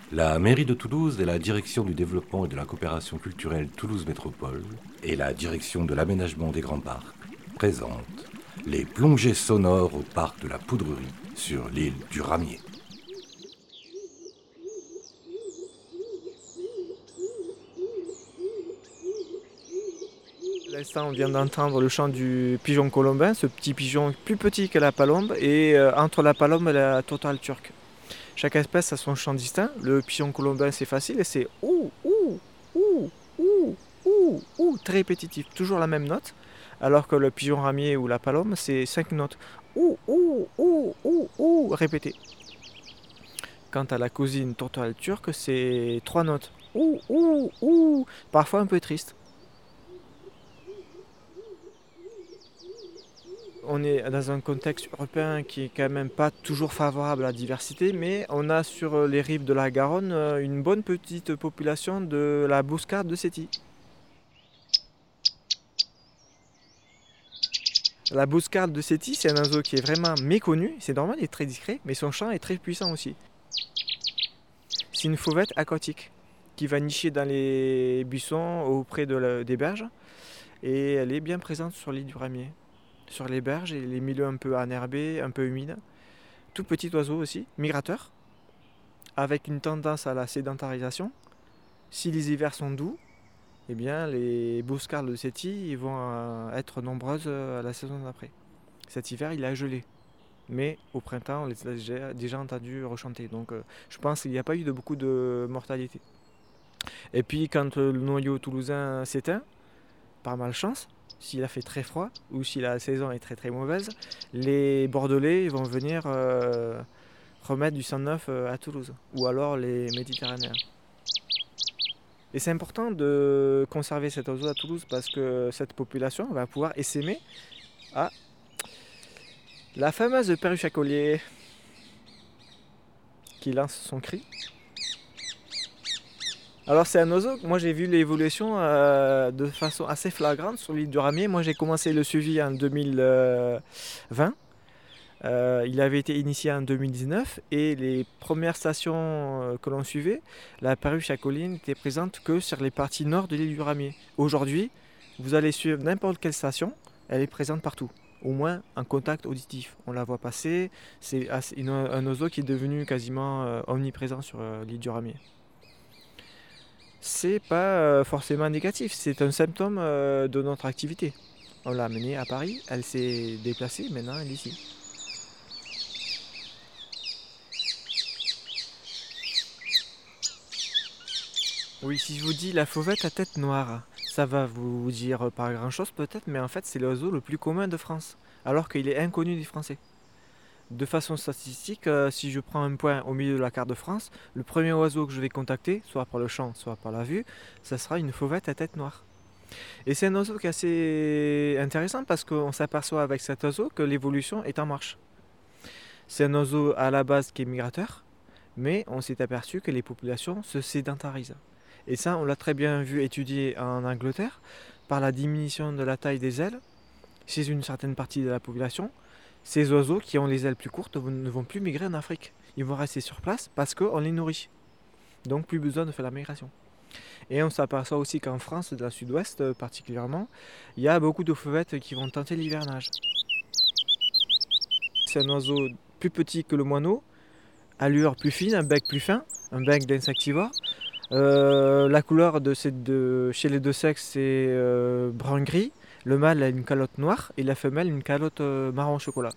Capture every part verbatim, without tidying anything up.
La mairie de Toulouse et la direction du développement et de la coopération culturelle Toulouse Métropole et la direction de l'aménagement des grands parcs présentent les plongées sonores au parc de la Poudrerie sur l'île du Ramier. À l'instant, on vient d'entendre le chant du pigeon colombin, ce petit pigeon plus petit que la palombe et euh, entre la palombe et la tourterelle turque. Chaque espèce a son chant distinct. Le pigeon colombin, c'est facile et c'est ouh, ouh, ouh, ouh, ouh, ouh, très répétitif, toujours la même note. Alors que le pigeon ramier ou la palombe, c'est cinq notes. Ouh, ouh, ouh, ouh, ouh, répétées. Quant à la cousine tourterelle turque, c'est trois notes. Ouh, ouh, ouh, parfois un peu triste. On est dans un contexte européen qui est quand même pas toujours favorable à la diversité, mais on a sur les rives de la Garonne une bonne petite population de la bouscarde de Séti. La bouscarde de Séti, c'est un oiseau qui est vraiment méconnu, c'est normal, il est très discret, mais son chant est très puissant aussi. C'est une fauvette aquatique qui va nicher dans les buissons auprès de la, des berges, et elle est bien présente sur l'île du Ramier. Sur les berges et les milieux un peu enherbés, un peu humides. Tout petit oiseau aussi, migrateur, avec une tendance à la sédentarisation. Si les hivers sont doux, eh bien les bouscardes de Séti vont être nombreuses à la saison d'après. Cet hiver, il a gelé. Mais au printemps, on les a déjà entendus rechanter. Donc euh, je pense qu'il n'y a pas eu de beaucoup de mortalité. Et puis quand le noyau toulousain s'éteint, par malchance, s'il a fait très froid ou si la saison est très très mauvaise, les Bordelais vont venir euh, remettre du sang neuf à Toulouse, ou alors les Méditerranéens. Et c'est important de conserver cet oiseau à Toulouse parce que cette population va pouvoir essaimer à la fameuse perruche à collier qui lance son cri. Alors c'est un oiseau, moi j'ai vu l'évolution euh, de façon assez flagrante sur l'île du Ramier. Moi j'ai commencé le suivi en deux mille vingt. Euh, il avait été initié en deux mille dix-neuf et les premières stations euh, que l'on suivait, la perruche à colline n'était présente que sur les parties nord de l'île du Ramier. Aujourd'hui, vous allez suivre n'importe quelle station, elle est présente partout, au moins en contact auditif. On la voit passer, c'est un oiseau qui est devenu quasiment euh, omniprésent sur euh, l'île du Ramier. C'est pas euh, forcément négatif, c'est un symptôme euh, de notre activité. On l'a amenée à Paris, elle s'est déplacée, maintenant elle est ici. Oui, si je vous dis la fauvette à tête noire, ça va vous dire pas grand chose peut-être, mais en fait c'est l'oiseau le plus commun de France, alors qu'il est inconnu des Français. De façon statistique, euh, si je prends un point au milieu de la carte de France, le premier oiseau que je vais contacter, soit par le chant, soit par la vue, ça sera une fauvette à tête noire. Et c'est un oiseau qui est assez intéressant parce qu'on s'aperçoit avec cet oiseau que l'évolution est en marche. C'est un oiseau à la base qui est migrateur, mais on s'est aperçu que les populations se sédentarisent. Et ça, on l'a très bien vu étudier en Angleterre, par la diminution de la taille des ailes chez une certaine partie de la population. Ces oiseaux qui ont les ailes plus courtes ne vont plus migrer en Afrique. Ils vont rester sur place parce qu'on les nourrit. Donc plus besoin de faire la migration. Et on s'aperçoit aussi qu'en France, dans le sud-ouest particulièrement, il y a beaucoup de fauvettes qui vont tenter l'hivernage. C'est un oiseau plus petit que le moineau, allure plus fine, un bec plus fin, un bec d'insectivore. Euh, la couleur de ces deux, chez les deux sexes, c'est euh, brun-gris. Le mâle a une calotte noire et la femelle une calotte euh, marron chocolat.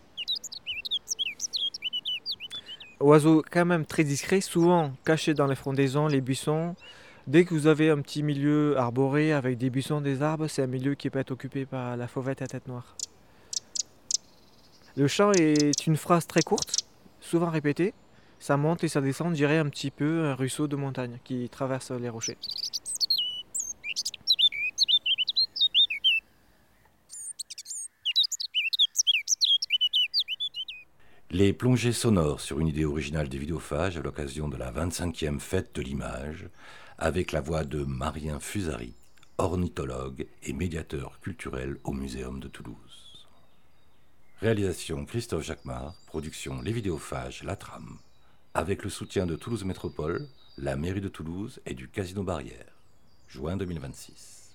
Oiseau quand même très discret, souvent caché dans les frondaisons, les buissons. Dès que vous avez un petit milieu arboré avec des buissons, des arbres, c'est un milieu qui peut être occupé par la fauvette à tête noire. Le chant est une phrase très courte, souvent répétée. Ça monte et ça descend, on dirait un petit peu un ruisseau de montagne qui traverse les rochers. Les plongées sonores sur une idée originale des Vidéophages à l'occasion de la vingt-cinquième fête de l'image, avec la voix de Marien Fusari, ornithologue et médiateur culturel au Muséum de Toulouse. Réalisation Christophe Jacquemart, production Les Vidéophages, La Trame. avec le soutien de Toulouse Métropole, la mairie de Toulouse et du Casino Barrière. Juin deux mille vingt-six.